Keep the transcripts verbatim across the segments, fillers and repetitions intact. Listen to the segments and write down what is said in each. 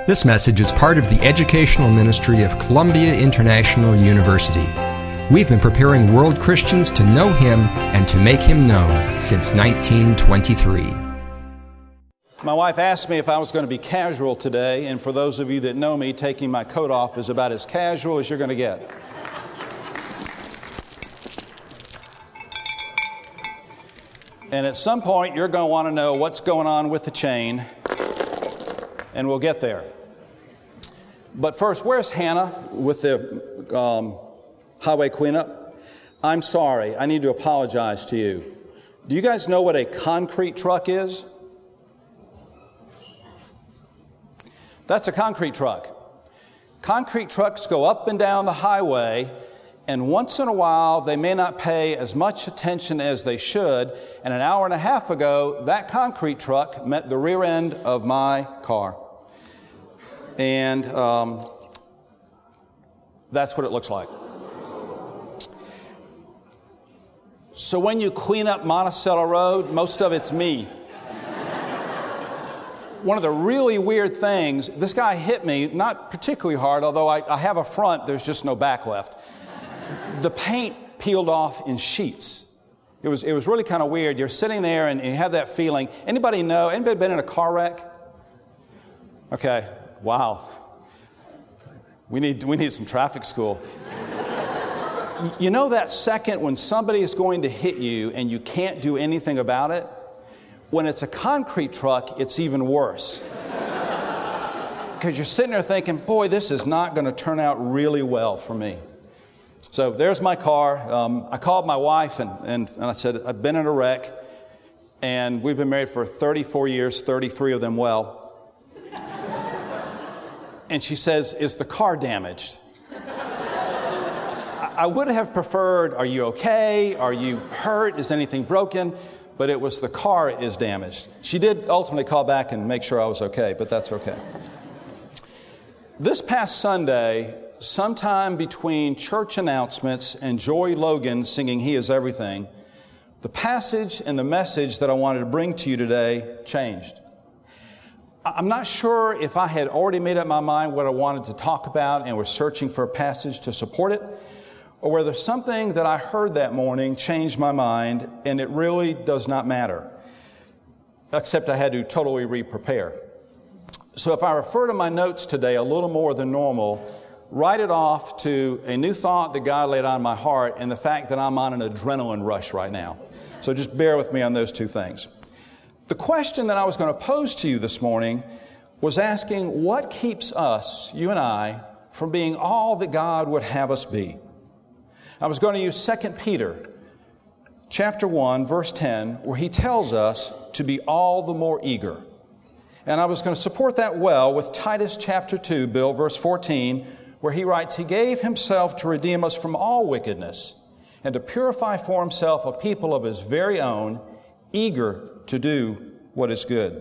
This message is part of the educational ministry of Columbia International University. We've been preparing world Christians to know Him and to make Him known since nineteen twenty-three. My wife asked me if I was going to be casual today, and for those of you that know me, taking my coat off is about as casual as you're going to get. And at some point, you're going to want to know what's going on with the chain, and we'll get there. But first, where's Hannah with the um, highway cleanup? I'm sorry. I need to apologize to you. Do you guys know what a concrete truck is? That's a concrete truck. Concrete trucks go up and down the highway, and once in a while, they may not pay as much attention as they should. And an hour and a half ago, that concrete truck met the rear end of my car. And um, that's what it looks like. So when you clean up Monticello Road, most of it's me. One of the really weird things, this guy hit me, not particularly hard, although I, I have a front, there's just no back left. The paint peeled off in sheets. It was, it was really kind of weird. You're sitting there and, and you have that feeling. Anybody know, anybody been in a car wreck? Okay, wow. We need, we need some traffic school. You know that second when somebody is going to hit you and you can't do anything about it? When it's a concrete truck, it's even worse. Because you're sitting there thinking, boy, this is not going to turn out really well for me. So there's my car. Um, I called my wife and, and, and I said, I've been in a wreck. And we've been married for thirty-four years, thirty-three of them well. And she says, is the car damaged? I, I would have preferred, are you okay? Are you hurt? Is anything broken? But it was the car is damaged. She did ultimately call back and make sure I was okay, but that's okay. This past Sunday, sometime between church announcements and Joy Logan singing He Is Everything, the passage and the message that I wanted to bring to you today changed. I'm not sure if I had already made up my mind what I wanted to talk about and was searching for a passage to support it, or whether something that I heard that morning changed my mind, and it really does not matter, except I had to totally re-prepare. So if I refer to my notes today a little more than normal, write it off to a new thought that God laid on my heart and the fact that I'm on an adrenaline rush right now. So just bear with me on those two things. The question that I was going to pose to you this morning was asking what keeps us, you and I, from being all that God would have us be. I was going to use Second Peter chapter one, verse ten, where he tells us to be all the more eager. And I was going to support that well with Titus chapter two, Bill, verse fourteen, where he writes, He gave Himself to redeem us from all wickedness and to purify for Himself a people of His very own, eager to do what is good.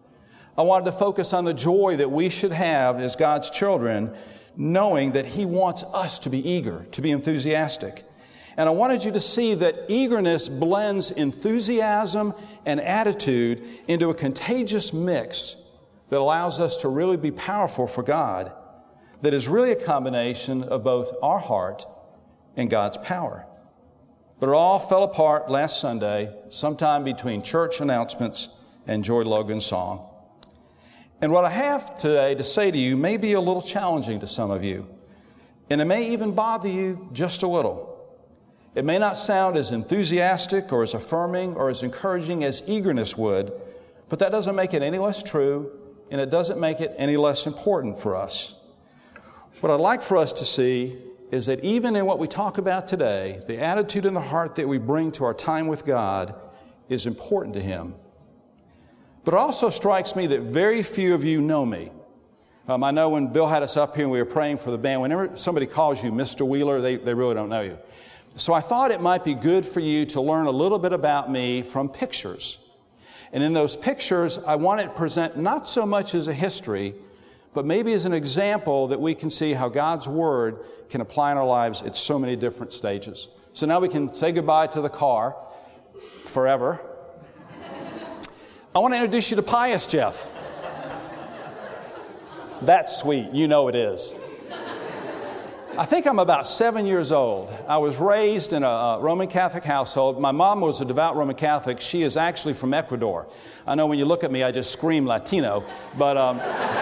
I wanted to focus on the joy that we should have as God's children, knowing that He wants us to be eager, to be enthusiastic. And I wanted you to see that eagerness blends enthusiasm and attitude into a contagious mix that allows us to really be powerful for God, that is really a combination of both our heart and God's power. But it all fell apart last Sunday, sometime between church announcements and Joy Logan's song. And what I have today to say to you may be a little challenging to some of you, and it may even bother you just a little. It may not sound as enthusiastic or as affirming or as encouraging as eagerness would, but that doesn't make it any less true, and it doesn't make it any less important for us. What I'd like for us to see is that even in what we talk about today, the attitude and the heart that we bring to our time with God is important to Him. But it also strikes me that very few of you know me. Um, I know when Bill had us up here and we were praying for the band, whenever somebody calls you Mister Wheeler, they, they really don't know you. So I thought it might be good for you to learn a little bit about me from pictures. And in those pictures, I wanted to present not so much as a history, but maybe as an example that we can see how God's Word can apply in our lives at so many different stages. So now we can say goodbye to the car forever. I want to introduce you to Pius Jeff. That's sweet. You know it is. I think I'm about seven years old. I was raised in a Roman Catholic household. My mom was a devout Roman Catholic. She is actually from Ecuador. I know when you look at me, I just scream Latino, but um,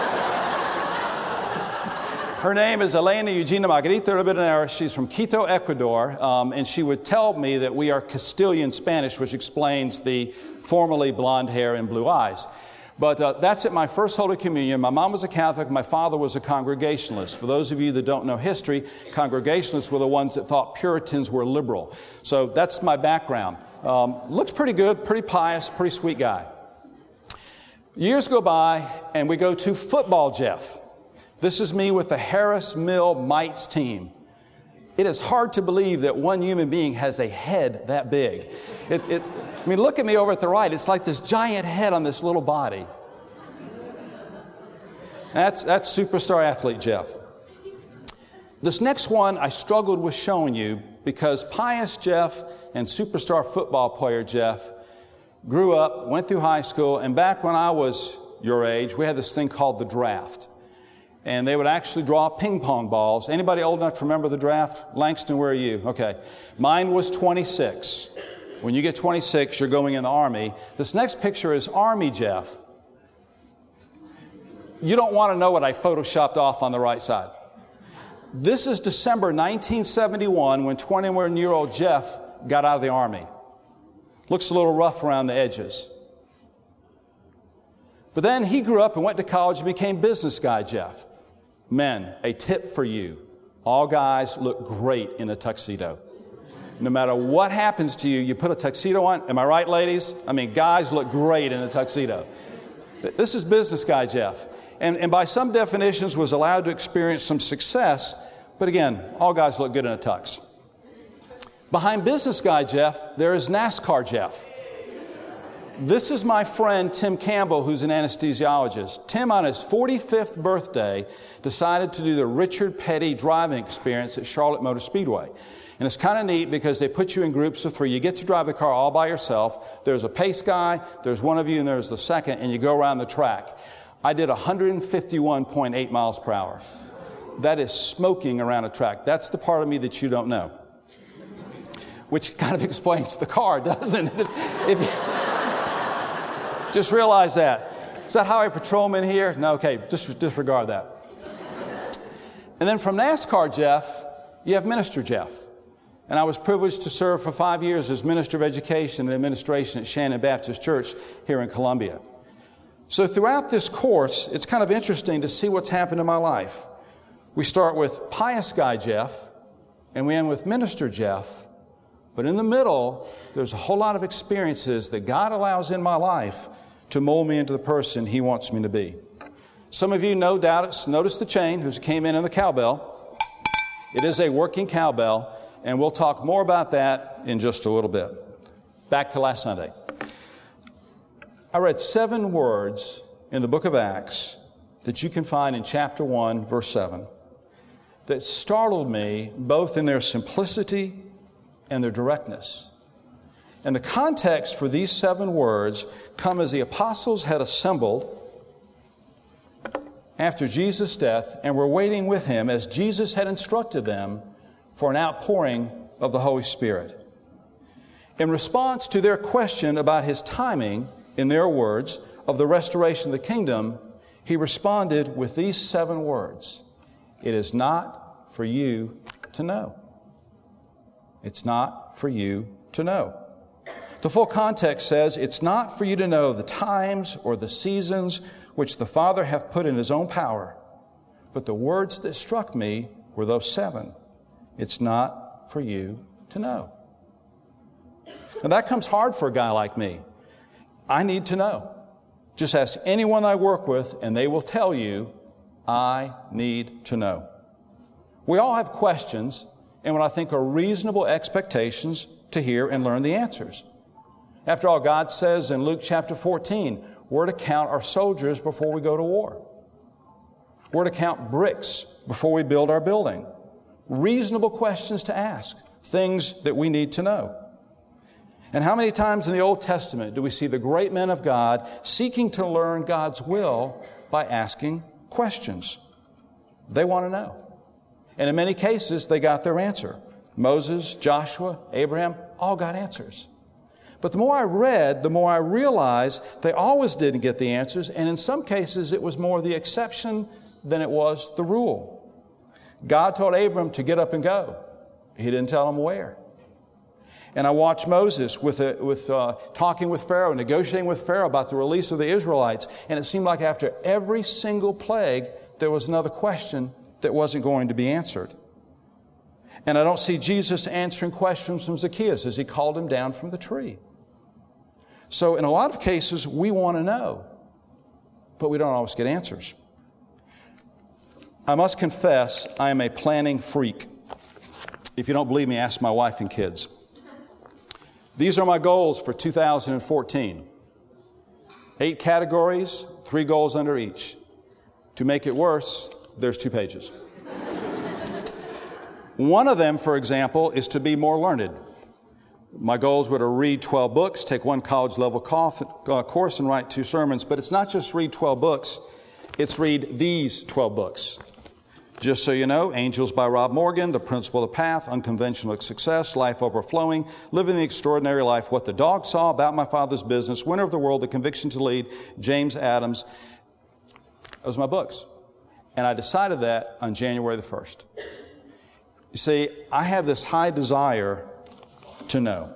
her name is Elena Eugenia Margarita Ribadeneira. She's from Quito, Ecuador, um, and she would tell me that we are Castilian Spanish, which explains the formerly blonde hair and blue eyes. But uh, that's at my first Holy Communion. My mom was a Catholic. My father was a Congregationalist. For those of you that don't know history, Congregationalists were the ones that thought Puritans were liberal. So that's my background. Um, looks pretty good, pretty pious, pretty sweet guy. Years go by, and we go to Football Jeff. This is me with the Harris Mill Mites team. It is hard to believe that one human being has a head that big. It, it, I mean, look at me over at the right. It's like this giant head on this little body. That's, that's superstar athlete Jeff. This next one I struggled with showing you because pious Jeff and superstar football player Jeff grew up, went through high school, and back when I was your age, we had this thing called the draft. And they would actually draw ping pong balls. Anybody old enough to remember the draft? Langston, where are you? Okay. Mine was twenty-six. When you get twenty-six, you're going in the Army. This next picture is Army Jeff. You don't want to know what I photoshopped off on the right side. This is December nineteen seventy-one when twenty-one-year-old Jeff got out of the Army. Looks a little rough around the edges. But then he grew up and went to college and became business guy Jeff. Men, a tip for you. All guys look great in a tuxedo. No matter what happens to you, you put a tuxedo on. Am I right, ladies? I mean, guys look great in a tuxedo. This is business guy Jeff. And, and by some definitions was allowed to experience some success. But again, all guys look good in a tux. Behind business guy Jeff, there is NASCAR Jeff. This is my friend Tim Campbell, who's an anesthesiologist. Tim, on his forty-fifth birthday, decided to do the Richard Petty driving experience at Charlotte Motor Speedway. And it's kind of neat because they put you in groups of three. You get to drive the car all by yourself. There's a pace guy, there's one of you, and there's the second, and you go around the track. I did one hundred fifty-one point eight miles per hour. That is smoking around a track. That's the part of me that you don't know. Which kind of explains the car, doesn't it? If you, just realize that. Is that Highway Patrolman here? No, okay, just disregard that. And then from NASCAR Jeff, you have Minister Jeff. And I was privileged to serve for five years as Minister of Education and Administration at Shannon Baptist Church here in Columbia. So throughout this course, it's kind of interesting to see what's happened in my life. We start with pious guy Jeff, and we end with Minister Jeff. But in the middle, there's a whole lot of experiences that God allows in my life to mold me into the person He wants me to be. Some of you no doubt noticed the chain who came in in the cowbell. It is a working cowbell, and we'll talk more about that in just a little bit. Back to last Sunday. I read seven words in the book of Acts that you can find in chapter one, verse seven, that startled me both in their simplicity and their directness. And the context for these seven words come as the apostles had assembled after Jesus' death and were waiting with Him as Jesus had instructed them for an outpouring of the Holy Spirit. In response to their question about His timing, in their words, of the restoration of the kingdom, He responded with these seven words: "It is not for you to know." It's not for you to know. The full context says, it's not for you to know the times or the seasons which the Father hath put in His own power. But the words that struck me were those seven. It's not for you to know. And that comes hard for a guy like me. I need to know. Just ask anyone I work with and they will tell you, I need to know. We all have questions and what I think are reasonable expectations to hear and learn the answers. After all, God says in Luke chapter fourteen, we're to count our soldiers before we go to war. We're to count bricks before we build our building. Reasonable questions to ask, things that we need to know. And how many times in the Old Testament do we see the great men of God seeking to learn God's will by asking questions. They want to know. And in many cases, they got their answer. Moses, Joshua, Abraham, all got answers. But the more I read, the more I realized they always didn't get the answers, and in some cases it was more the exception than it was the rule. God told Abram to get up and go. He didn't tell him where. And I watched Moses with, a, with uh, talking with Pharaoh, negotiating with Pharaoh about the release of the Israelites, and it seemed like after every single plague, there was another question that wasn't going to be answered. And I don't see Jesus answering questions from Zacchaeus as he called him down from the tree. So in a lot of cases, we want to know, but we don't always get answers. I must confess, I am a planning freak. If you don't believe me, ask my wife and kids. These are my goals for two thousand fourteen. Eight categories, three goals under each. To make it worse, there's two pages. One of them, for example, is to be more learned. My goals were to read twelve books, take one college-level course, and write two sermons. But it's not just read twelve books, it's read these twelve books. Just so you know, Angels by Rob Morgan, The Principle of the Path, Unconventional Success, Life Overflowing, Living the Extraordinary Life, What the Dog Saw, About My Father's Business, Winner of the World, The Conviction to Lead, James Adams. Those are my books. And I decided that on January the first. You see, I have this high desire to know.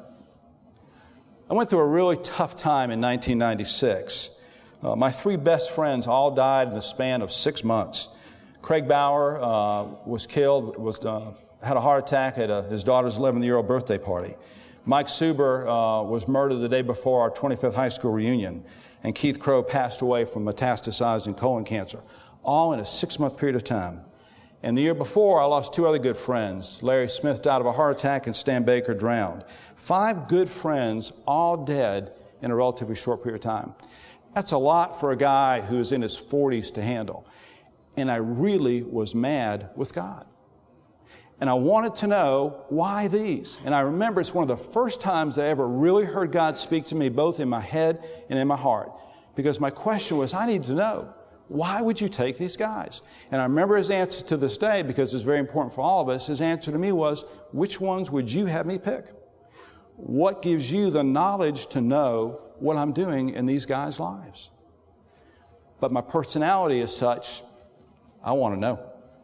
I went through a really tough time in nineteen ninety-six. Uh, my three best friends all died in the span of six months. Craig Bauer uh, was killed, was uh, had a heart attack at a, his daughter's eleventh-year-old birthday party. Mike Suber uh, was murdered the day before our twenty-fifth high school reunion. And Keith Crow passed away from metastasizing colon cancer, all in a six-month period of time. And the year before, I lost two other good friends. Larry Smith died of a heart attack and Stan Baker drowned. Five good friends, all dead in a relatively short period of time. That's a lot for a guy who is in his forties to handle. And I really was mad with God. And I wanted to know why these. And I remember it's one of the first times I ever really heard God speak to me, both in my head and in my heart. Because my question was, I need to know, why would you take these guys? And I remember his answer to this day, because it's very important for all of us. His answer to me was, which ones would you have me pick? What gives you the knowledge to know what I'm doing in these guys' lives? But my personality is such, I want to know.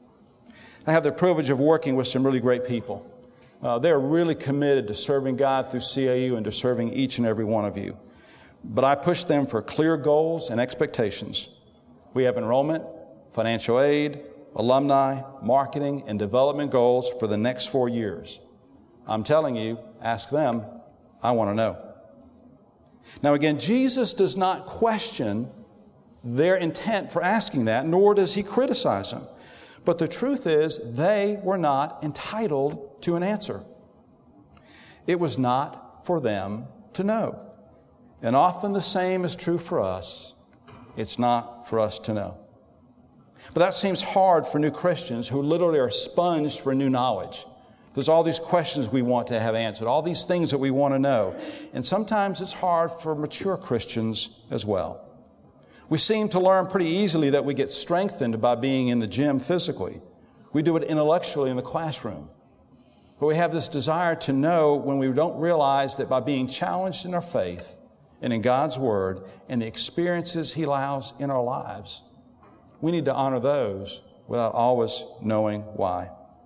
I have the privilege of working with some really great people. Uh, they're really committed to serving God through C A U and to serving each and every one of you. But I push them for clear goals and expectations. We have enrollment, financial aid, alumni, marketing, and development goals for the next four years. I'm telling you, ask them. I want to know. Now again, Jesus does not question their intent for asking that, nor does he criticize them. But the truth is, they were not entitled to an answer. It was not for them to know. And often the same is true for us. It's not for us to know. But that seems hard for new Christians who literally are sponged for new knowledge. There's all these questions we want to have answered, all these things that we want to know. And sometimes it's hard for mature Christians as well. We seem to learn pretty easily that we get strengthened by being in the gym physically. We do it intellectually in the classroom. But we have this desire to know when we don't realize that by being challenged in our faith and in God's Word and the experiences He allows in our lives, we need to honor those without always knowing why.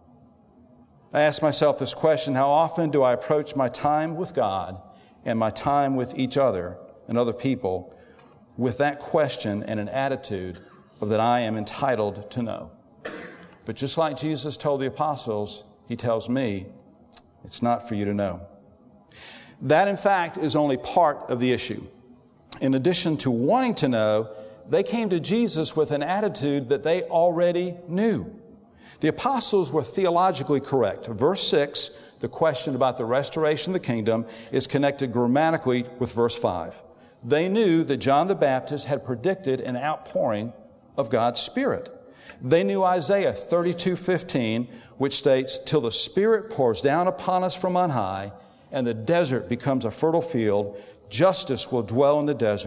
I ask myself this question: how often do I approach my time with God and my time with each other and other people with that question and an attitude of that I am entitled to know? But just like Jesus told the apostles, He tells me, it's not for you to know. That, in fact, is only part of the issue. In addition to wanting to know, they came to Jesus with an attitude that they already knew. The apostles were theologically correct. Verse six, the question about the restoration of the kingdom, is connected grammatically with verse five. They knew that John the Baptist had predicted an outpouring of God's Spirit. They knew Isaiah thirty-two fifteen, which states, "Till the Spirit pours down upon us from on high, and the desert becomes a fertile field, justice will dwell in the desert,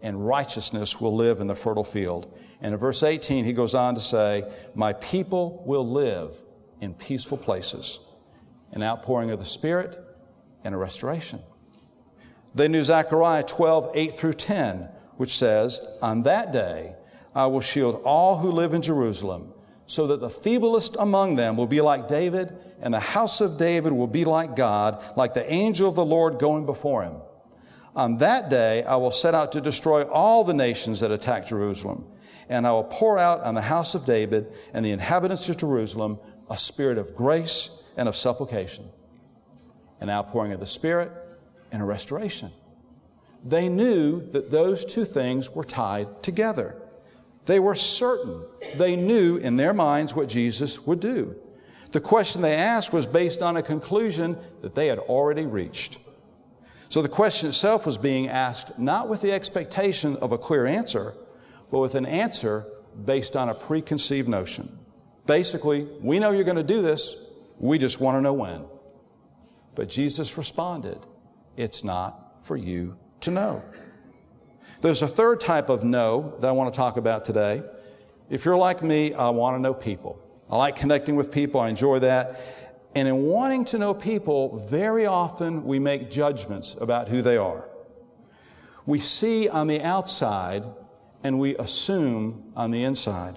and righteousness will live in the fertile field. And in verse eighteen, he goes on to say, my people will live in peaceful places, an outpouring of the Spirit and a restoration. They knew Zechariah twelve, eight through ten, which says, on that day I will shield all who live in Jerusalem, so that the feeblest among them will be like David, and the house of David will be like God, like the angel of the Lord going before him. On that day I will set out to destroy all the nations that attack Jerusalem, and I will pour out on the house of David and the inhabitants of Jerusalem a spirit of grace and of supplication, an outpouring of the Spirit and a restoration. They knew that those two things were tied together. They were certain. They knew in their minds what Jesus would do. The question they asked was based on a conclusion that they had already reached. So the question itself was being asked not with the expectation of a clear answer, but with an answer based on a preconceived notion. Basically, we know you're going to do this. We just want to know when. But Jesus responded, it's not for you to know. There's a third type of know that I want to talk about today. If you're like me, I want to know people. I like connecting with people. I enjoy that. And in wanting to know people, very often we make judgments about who they are. We see on the outside and we assume on the inside.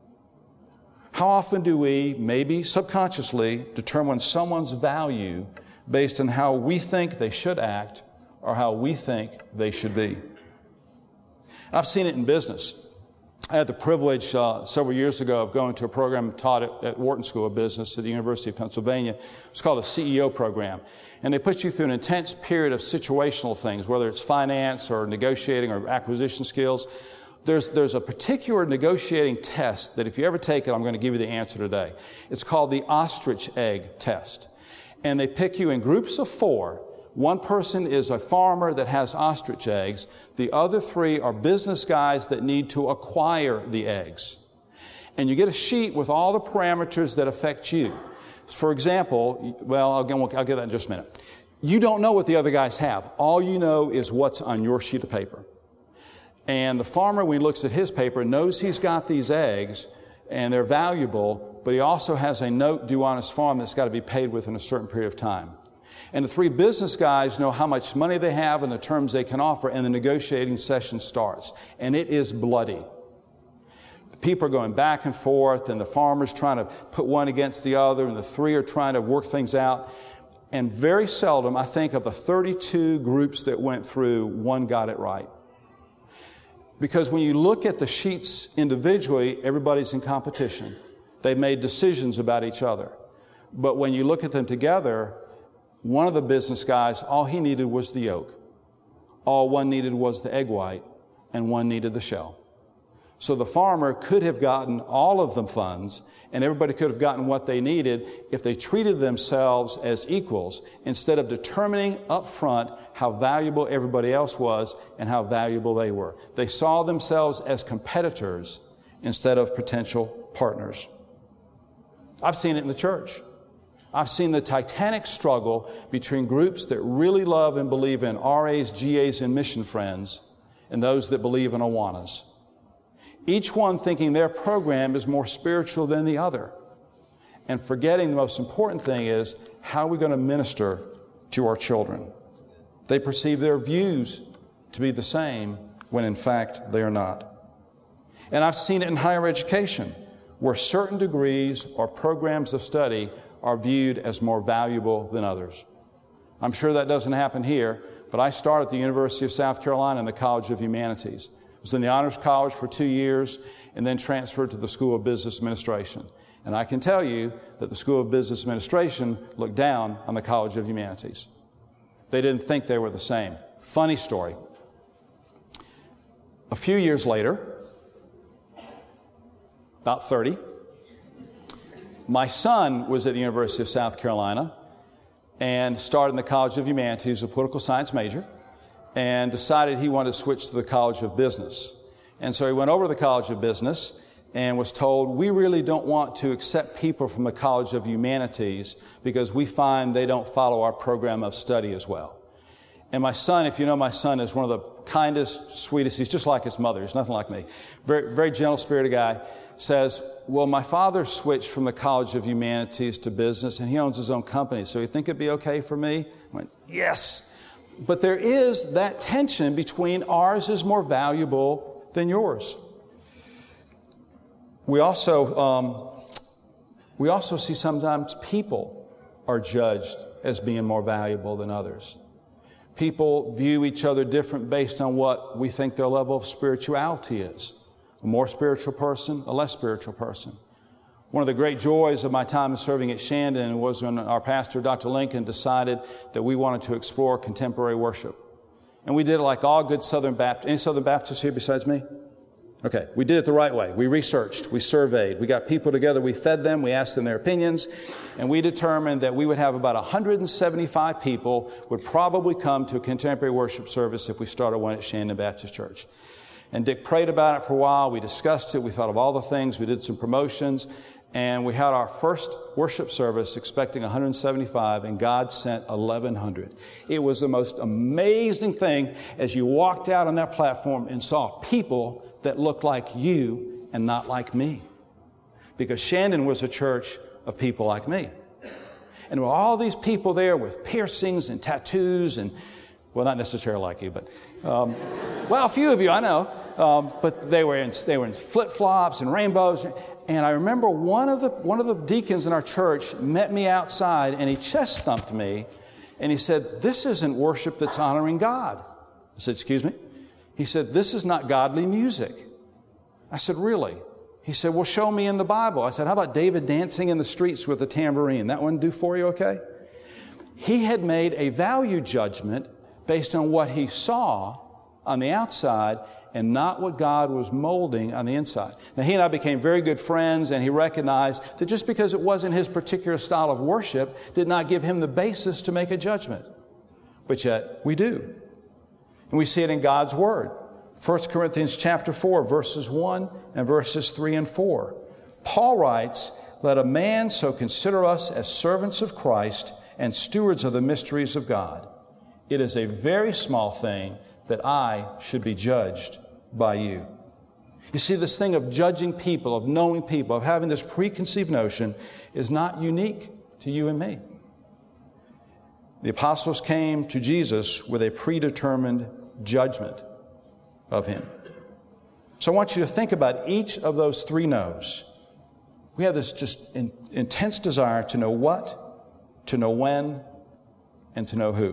How often do we, maybe subconsciously, determine someone's value based on how we think they should act or how we think they should be? I've seen it in business. I had the privilege uh, several years ago of going to a program taught at, at Wharton School of Business at the University of Pennsylvania. It's called a C E O program. And they put you through an intense period of situational things, whether it's finance or negotiating or acquisition skills. There's, there's a particular negotiating test that if you ever take it, I'm going to give you the answer today. It's called the ostrich egg test. And they pick you in groups of four. One person is a farmer that has ostrich eggs. The other three are business guys that need to acquire the eggs. And you get a sheet with all the parameters that affect you. For example, well, I'll get, I'll get that in just a minute. You don't know what the other guys have. All you know is what's on your sheet of paper. And the farmer, when he looks at his paper, knows he's got these eggs and they're valuable, but he also has a note due on his farm that's got to be paid within a certain period of time. And the three business guys know how much money they have and the terms they can offer, and the negotiating session starts. And it is bloody. The people are going back and forth, and the farmer's trying to put one against the other, and the three are trying to work things out. And very seldom, I think of the thirty-two groups that went through, one got it right. Because when you look at the sheets individually, everybody's in competition. They made decisions about each other. But when you look at them together, one of the business guys, all he needed was the yolk. All one needed was the egg white, and one needed the shell. So the farmer could have gotten all of the funds, and everybody could have gotten what they needed if they treated themselves as equals, instead of determining up front how valuable everybody else was and how valuable they were. They saw themselves as competitors instead of potential partners. I've seen it in the church. I've seen the titanic struggle between groups that really love and believe in R As, G As, and mission friends, and those that believe in Awanas. Each one thinking their program is more spiritual than the other, and forgetting the most important thing is, how are we going to minister to our children? They perceive their views to be the same when in fact they are not. And I've seen it in higher education, where certain degrees or programs of study are viewed as more valuable than others. I'm sure that doesn't happen here, but I started at the University of South Carolina in the College of Humanities. I was in the Honors College for two years and then transferred to the School of Business Administration. And I can tell you that the School of Business Administration looked down on the College of Humanities. They didn't think they were the same. Funny story. A few years later, about thirty, my son was at the University of South Carolina and started in the College of Humanities, a political science major, and decided he wanted to switch to the College of Business. And so he went over to the College of Business and was told, we really don't want to accept people from the College of Humanities because we find they don't follow our program of study as well. And my son, if you know my son, is one of the kindest, sweetest. He's just like his mother. He's nothing like me. Very, very gentle-spirited guy. Says, well, my father switched from the College of Humanities to business, and he owns his own company. So you think it'd be okay for me? I went, yes. But there is that tension between ours is more valuable than yours. We also, um, we also see sometimes people are judged as being more valuable than others. People view each other different based on what we think their level of spirituality is. A more spiritual person, a less spiritual person. One of the great joys of my time serving at Shandon was when our pastor, Doctor Lincoln, decided that we wanted to explore contemporary worship. And we did it like all good Southern Baptists. Any Southern Baptists here besides me? Okay, we did it the right way. We researched, we surveyed, we got people together, we fed them, we asked them their opinions, and we determined that we would have about one hundred seventy-five people would probably come to a contemporary worship service if we started one at Shandon Baptist Church. And Dick prayed about it for a while. We discussed it. We thought of all the things. We did some promotions. And we had our first worship service expecting one hundred seventy-five, and God sent eleven hundred. It was the most amazing thing as you walked out on that platform and saw people that looked like you and not like me. Because Shandon was a church of people like me. And there were all these people there with piercings and tattoos and, well, not necessarily like you, but, um, well, a few of you, I know. Um, but they were in, they were in flip-flops and rainbows. And I remember one of the one of the deacons in our church met me outside, and he chest thumped me, and he said, "This isn't worship that's honoring God." I said, "Excuse me?" He said, "This is not godly music." I said, "Really?" He said, "Well, show me in the Bible." I said, "How about David dancing in the streets with a tambourine? That one do for you, okay?" He had made a value judgment based on what he saw on the outside and not what God was molding on the inside. Now, he and I became very good friends, and he recognized that just because it wasn't his particular style of worship did not give him the basis to make a judgment. But yet, we do. And we see it in God's Word. First Corinthians chapter four, verses one and verses three and four. Paul writes, "Let a man so consider us as servants of Christ and stewards of the mysteries of God. It is a very small thing that I should be judged by you." You see, this thing of judging people, of knowing people, of having this preconceived notion is not unique to you and me. The apostles came to Jesus with a predetermined judgment of him. So I want you to think about each of those three no's. We have this just in, intense desire to know what, to know when, and to know who.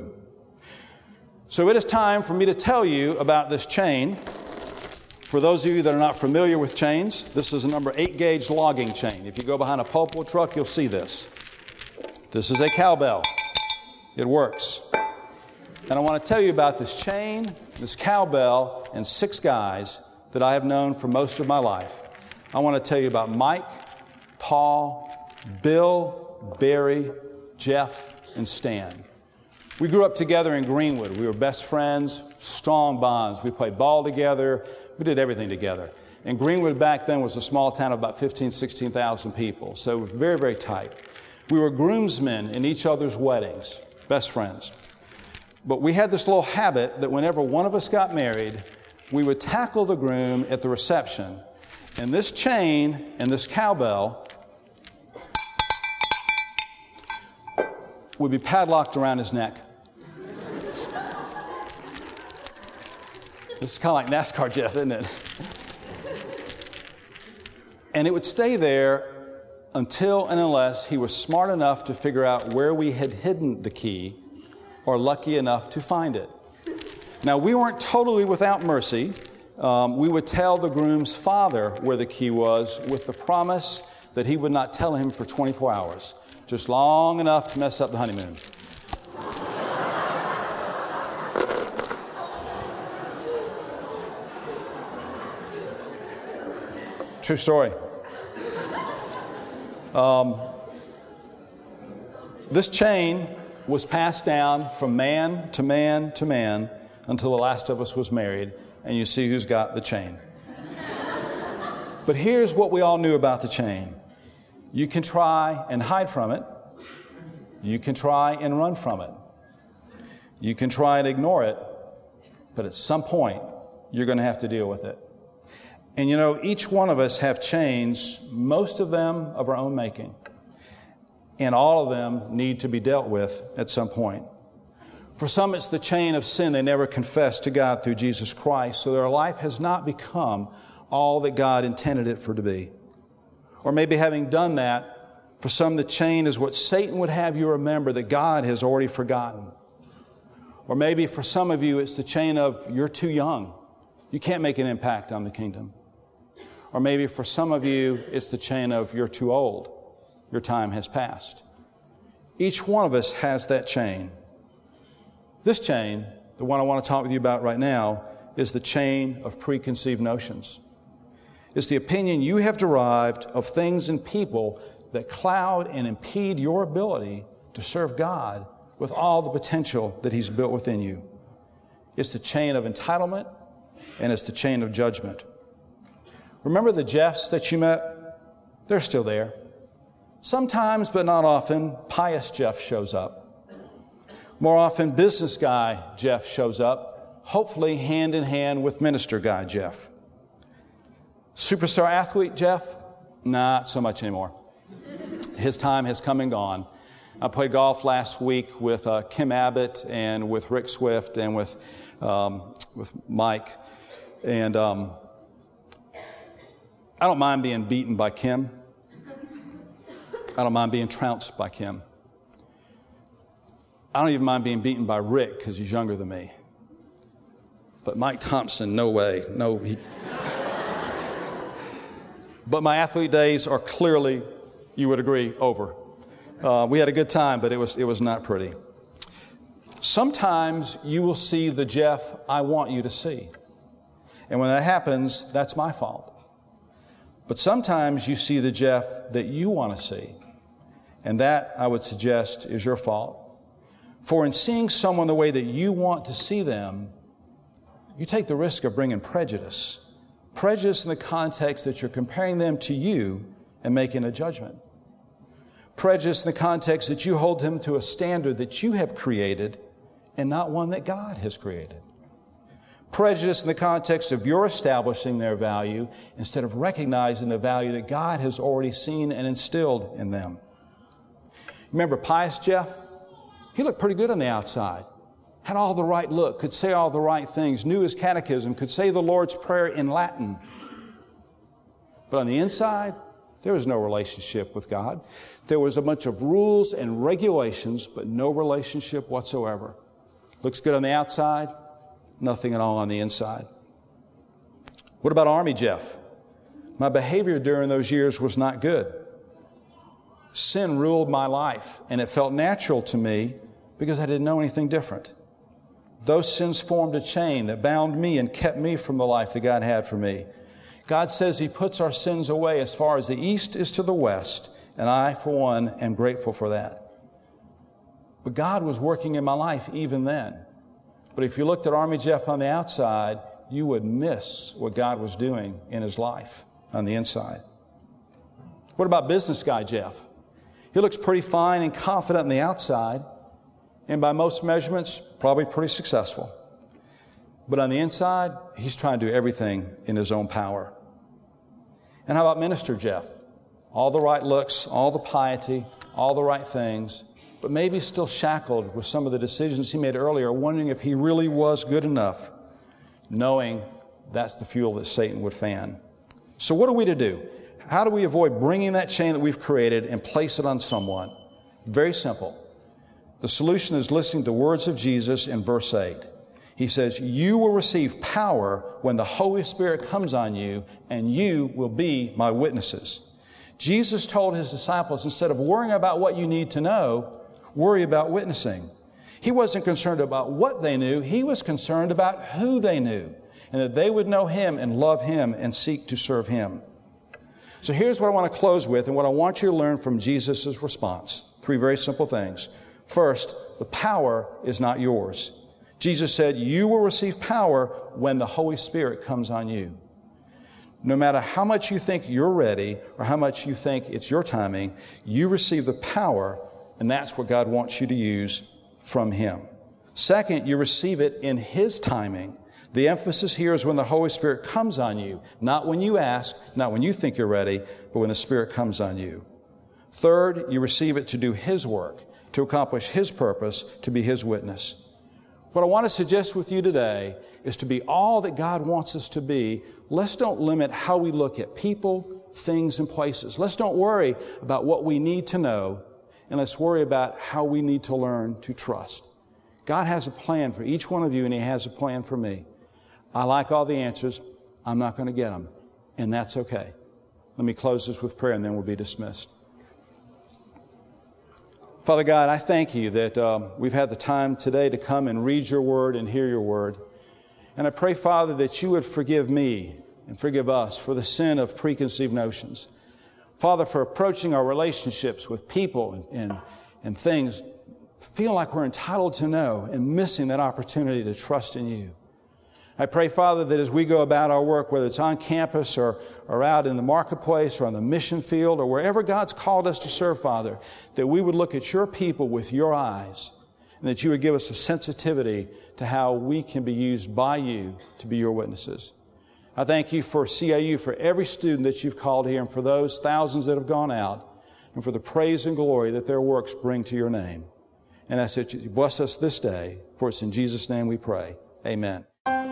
So it is time for me to tell you about this chain. For those of you that are not familiar with chains, this is a number eight gauge logging chain. If you go behind a pulpwood truck, you'll see this. This is a cowbell. It works. And I want to tell you about this chain, this cowbell, and six guys that I have known for most of my life. I want to tell you about Mike, Paul, Bill, Barry, Jeff, and Stan. We grew up together in Greenwood. We were best friends, strong bonds. We played ball together. We did everything together. And Greenwood back then was a small town of about fifteen, sixteen thousand people. So we were very, very tight. We were groomsmen in each other's weddings, best friends. But we had this little habit that whenever one of us got married, we would tackle the groom at the reception. And this chain and this cowbell would be padlocked around his neck. This is kind of like NASCAR, Jeff, isn't it? And it would stay there until and unless he was smart enough to figure out where we had hidden the key or lucky enough to find it. Now, we weren't totally without mercy. Um, we would tell the groom's father where the key was with the promise that he would not tell him for twenty-four hours, just long enough to mess up the honeymoon. True story. Um, this chain was passed down from man to man to man until the last of us was married, and you see who's got the chain. But here's what we all knew about the chain. You can try and hide from it. You can try and run from it. You can try and ignore it, but at some point, you're going to have to deal with it. And you know, each one of us have chains, most of them of our own making. And all of them need to be dealt with at some point. For some, it's the chain of sin they never confessed to God through Jesus Christ, so their life has not become all that God intended it for to be. Or maybe having done that, for some, the chain is what Satan would have you remember that God has already forgotten. Or maybe for some of you, it's the chain of you're too young. You can't make an impact on the kingdom. Or maybe for some of you, it's the chain of you're too old. Your time has passed. Each one of us has that chain. This chain, the one I want to talk with you about right now, is the chain of preconceived notions. It's the opinion you have derived of things and people that cloud and impede your ability to serve God with all the potential that He's built within you. It's the chain of entitlement, and it's the chain of judgment. Remember the Jeffs that you met? They're still there. Sometimes, but not often, pious Jeff shows up. More often, business guy Jeff shows up, hopefully hand in hand with minister guy Jeff. Superstar athlete Jeff? Not so much anymore. His time has come and gone. I played golf last week with uh, Kim Abbott and with Rick Swift and with um, with Mike. And um, I don't mind being beaten by Kim. I don't mind being trounced by Kim. I don't even mind being beaten by Rick because he's younger than me. But Mike Thompson, no way. No. He... But my athlete days are clearly, you would agree, over. Uh, we had a good time, but it was it was not pretty. Sometimes you will see the Jeff I want you to see. And when that happens, that's my fault. But sometimes you see the Jeff that you want to see. And that, I would suggest, is your fault. For in seeing someone the way that you want to see them, you take the risk of bringing prejudice. Prejudice in the context that you're comparing them to you and making a judgment. Prejudice in the context that you hold them to a standard that you have created and not one that God has created. Prejudice in the context of your establishing their value instead of recognizing the value that God has already seen and instilled in them. Remember pious Jeff? He looked pretty good on the outside. Had all the right look, could say all the right things, knew his catechism, could say the Lord's Prayer in Latin. But on the inside, there was no relationship with God. There was a bunch of rules and regulations, but no relationship whatsoever. Looks good on the outside, nothing at all on the inside. What about Army Jeff? My behavior during those years was not good. Sin ruled my life, and it felt natural to me because I didn't know anything different. Those sins formed a chain that bound me and kept me from the life that God had for me. God says He puts our sins away as far as the east is to the west, and I, for one, am grateful for that. But God was working in my life even then. But if you looked at Army Jeff on the outside, you would miss what God was doing in his life on the inside. What about business guy Jeff? He looks pretty fine and confident on the outside, and by most measurements, probably pretty successful. But on the inside, he's trying to do everything in his own power. And how about minister Jeff? All the right looks, all the piety, all the right things, but maybe still shackled with some of the decisions he made earlier, wondering if he really was good enough, knowing that's the fuel that Satan would fan. So what are we to do? How do we avoid bringing that chain that we've created and place it on someone? Very simple. The solution is listening to the words of Jesus in verse eight. He says, you will receive power when the Holy Spirit comes on you, and you will be my witnesses. Jesus told His disciples, instead of worrying about what you need to know, worry about witnessing. He wasn't concerned about what they knew. He was concerned about who they knew, and that they would know Him and love Him and seek to serve Him. So here's what I want to close with and what I want you to learn from Jesus' response. Three very simple things. First, the power is not yours. Jesus said, you will receive power when the Holy Spirit comes on you. No matter how much you think you're ready or how much you think it's your timing, you receive the power, and that's what God wants you to use from Him. Second, you receive it in His timing. The emphasis here is when the Holy Spirit comes on you, not when you ask, not when you think you're ready, but when the Spirit comes on you. Third, you receive it to do His work, to accomplish His purpose, to be His witness. What I want to suggest with you today is to be all that God wants us to be. Let's don't limit how we look at people, things, and places. Let's don't worry about what we need to know, and let's worry about how we need to learn to trust. God has a plan for each one of you, and He has a plan for me. I like all the answers. I'm not going to get them, and that's okay. Let me close this with prayer, and then we'll be dismissed. Father God, I thank You that um, we've had the time today to come and read Your Word and hear Your Word. And I pray, Father, that You would forgive me and forgive us for the sin of preconceived notions. Father, for approaching our relationships with people and, and, and things, feel like we're entitled to know and missing that opportunity to trust in You. I pray, Father, that as we go about our work, whether it's on campus or, or out in the marketplace or on the mission field or wherever God's called us to serve, Father, that we would look at Your people with Your eyes and that You would give us a sensitivity to how we can be used by You to be Your witnesses. I thank You for C I U, for every student that You've called here and for those thousands that have gone out and for the praise and glory that their works bring to Your name. And I ask that You bless us this day, for it's in Jesus' name we pray. Amen.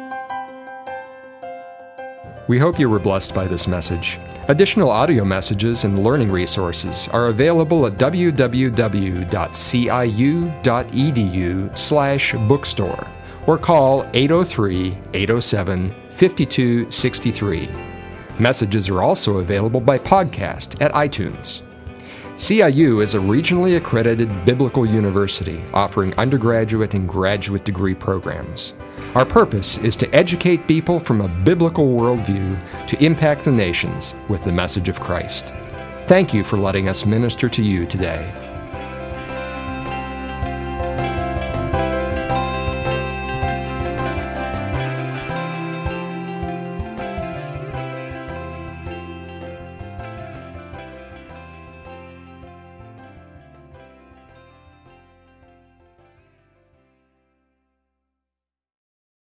We hope you were blessed by this message. Additional audio messages and learning resources are available at w w w dot c i u dot e d u slash bookstore or call eight oh three, eight oh seven, five two six three. Messages are also available by podcast at iTunes. C I U is a regionally accredited biblical university offering undergraduate and graduate degree programs. Our purpose is to educate people from a biblical worldview to impact the nations with the message of Christ. Thank you for letting us minister to you today.